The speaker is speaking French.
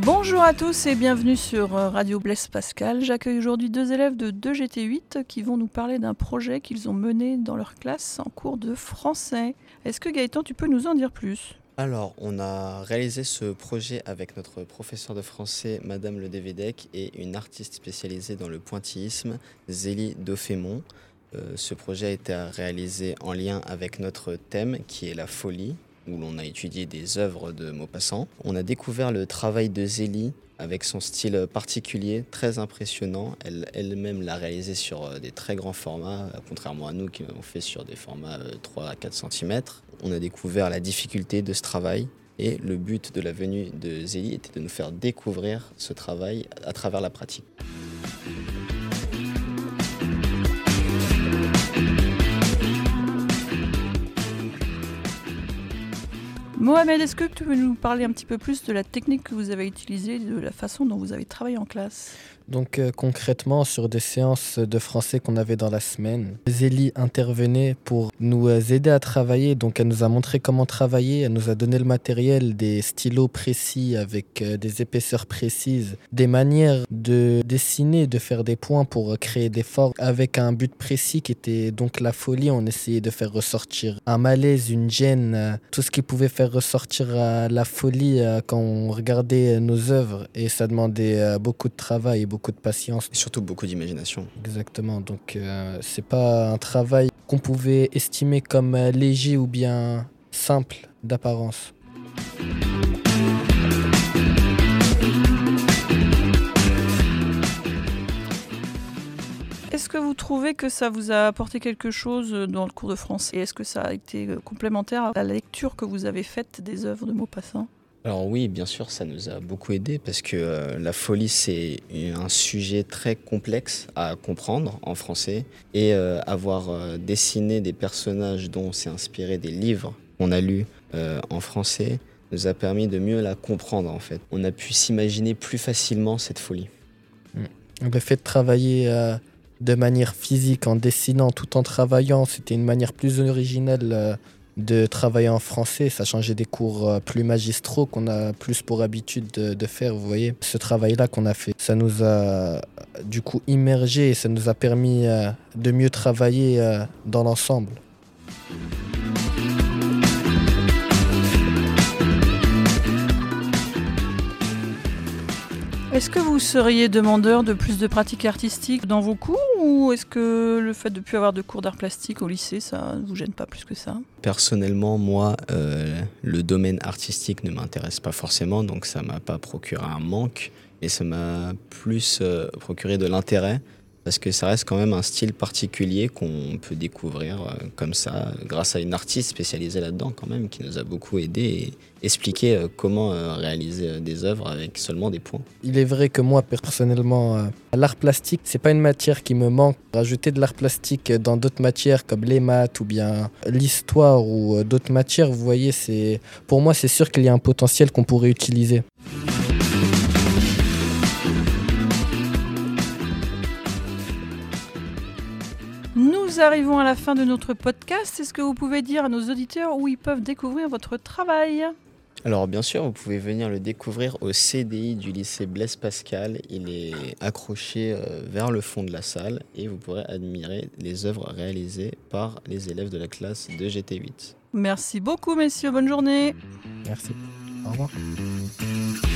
Bonjour à tous et bienvenue sur Radio Blaise Pascal. J'accueille aujourd'hui 2 élèves de 2GT8 qui vont nous parler d'un projet qu'ils ont mené dans leur classe en cours de français. Est-ce que Gaëtan, tu peux nous en dire plus ? Alors, on a réalisé ce projet avec notre professeur de français, Madame Le Dévédec, et une artiste spécialisée dans le pointillisme, Zélie Dauphémont. Ce projet a été réalisé en lien avec notre thème qui est la folie, où l'on a étudié des œuvres de Maupassant. On a découvert le travail de Zélie avec son style particulier, très impressionnant. Elle-même l'a réalisé sur des très grands formats, contrairement à nous qui l'avons fait sur des formats 3 à 4 cm. On a découvert la difficulté de ce travail et le but de la venue de Zélie était de nous faire découvrir ce travail à travers la pratique. Mohamed, est-ce que tu peux nous parler un petit peu plus de la technique que vous avez utilisée, de la façon dont vous avez travaillé en classe ? Donc concrètement, sur des séances de français qu'on avait dans la semaine, Zélie intervenait pour nous aider à travailler. Donc elle nous a montré comment travailler, elle nous a donné le matériel, des stylos précis avec des épaisseurs précises, des manières de dessiner, de faire des points pour créer des formes avec un but précis qui était donc la folie. On essayait de faire ressortir un malaise, une gêne, tout ce qui pouvait faire ressortir la folie quand on regardait nos œuvres, et ça demandait beaucoup de travail et beaucoup de patience. Et surtout beaucoup d'imagination. Exactement, donc c'est pas un travail qu'on pouvait estimer comme léger ou bien simple d'apparence. Est-ce que vous trouvez que ça vous a apporté quelque chose dans le cours de français ? Est-ce que ça a été complémentaire à la lecture que vous avez faite des œuvres de Maupassant ? Alors oui, bien sûr, ça nous a beaucoup aidé parce que la folie, c'est un sujet très complexe à comprendre en français, et avoir dessiné des personnages dont on s'est inspiré des livres qu'on a lus en français nous a permis de mieux la comprendre en fait. On a pu s'imaginer plus facilement cette folie. Le fait de travailler de manière physique en dessinant tout en travaillant, c'était une manière plus originale de travailler en français. Ça changeait des cours plus magistraux qu'on a plus pour habitude de faire, vous voyez. Ce travail-là qu'on a fait, ça nous a du coup immergé et ça nous a permis de mieux travailler dans l'ensemble. Est-ce que vous seriez demandeur de plus de pratiques artistiques dans vos cours, ou est-ce que le fait de ne plus avoir de cours d'art plastique au lycée, ça ne vous gêne pas plus que ça ? Personnellement, moi, le domaine artistique ne m'intéresse pas forcément, donc ça ne m'a pas procuré un manque, mais ça m'a plus procuré de l'intérêt, parce que ça reste quand même un style particulier qu'on peut découvrir comme ça, grâce à une artiste spécialisée là-dedans quand même, qui nous a beaucoup aidé et expliqué comment réaliser des œuvres avec seulement des points. Il est vrai que moi, personnellement, l'art plastique, c'est pas une matière qui me manque. Rajouter de l'art plastique dans d'autres matières comme les maths ou bien l'histoire ou d'autres matières, vous voyez, pour moi, c'est sûr qu'il y a un potentiel qu'on pourrait utiliser. Nous arrivons à la fin de notre podcast. Est-ce que vous pouvez dire à nos auditeurs où ils peuvent découvrir votre travail ? Alors bien sûr, vous pouvez venir le découvrir au CDI du lycée Blaise Pascal. Il est accroché vers le fond de la salle et vous pourrez admirer les œuvres réalisées par les élèves de la classe de GT8. Merci beaucoup, messieurs. Bonne journée. Merci. Au revoir.